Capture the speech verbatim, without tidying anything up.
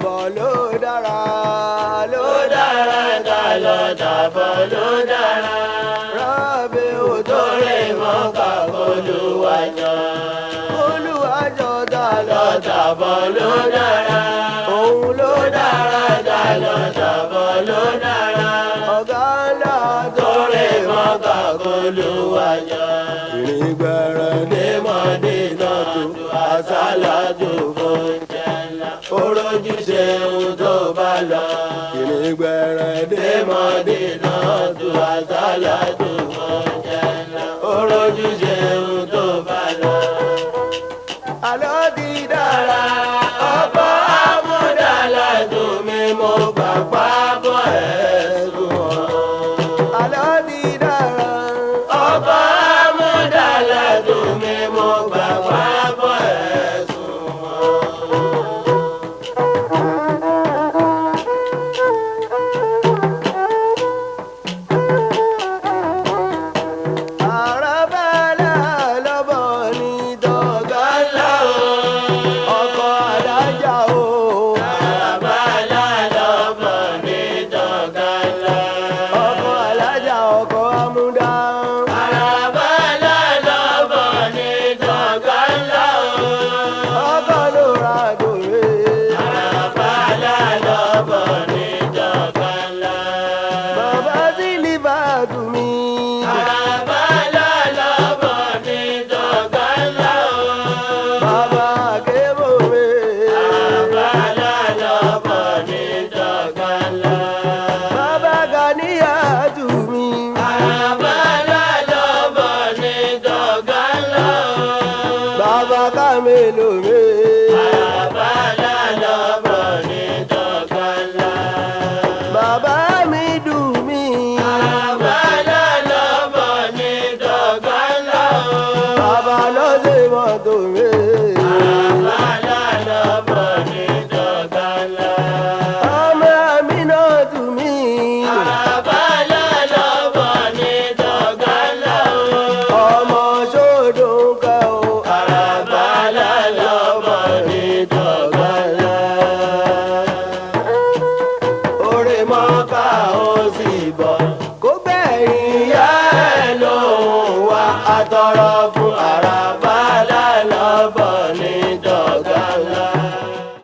tàbọ̀ ló dára ló dára ká lọ tàbọ̀ ló dára. rábì ò torí mọ́kà olúwàjọ. olúwàjọ dá lọ tàbọ̀ ló dára. òun ló dára ká lọ tàbọ̀ ló dára. ọ̀gá ńlá torí mọ́kà olúwàjọ. ìrìn gbẹ̀rẹ̀ dé Mọ̀dínà tó àsálàtù fún jẹ́lá. orójú ṣe ohun tó bá lọ. ìrìn gbẹ̀rẹ̀ dé Mọ̀dínà tó àsálàtù fún jẹ́lá. orójú ṣe